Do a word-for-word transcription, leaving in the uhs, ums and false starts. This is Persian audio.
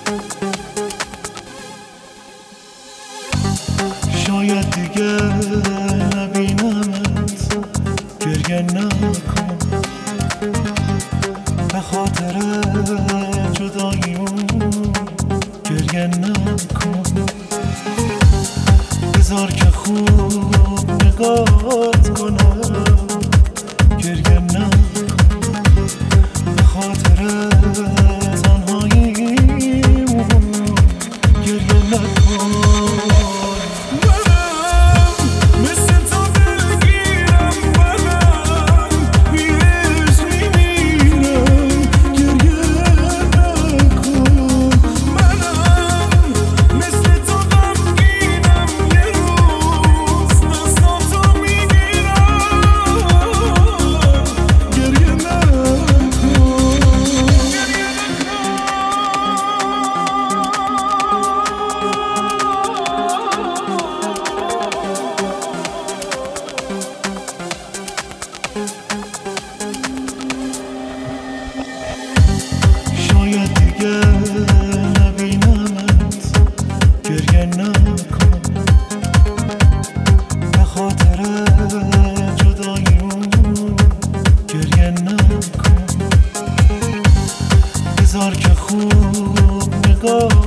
شاید دیگه نبینمت، گریه نکن به خاطر جداییمون، گریه نکن بذار که خوب نگات کنم، گریه نکن به خاطر تنهاییمون، گریه نکن. شاید دیگه نبینمت، گریه نکن به خاطر جداییمون، گریه نکن بذار که خوب نگاه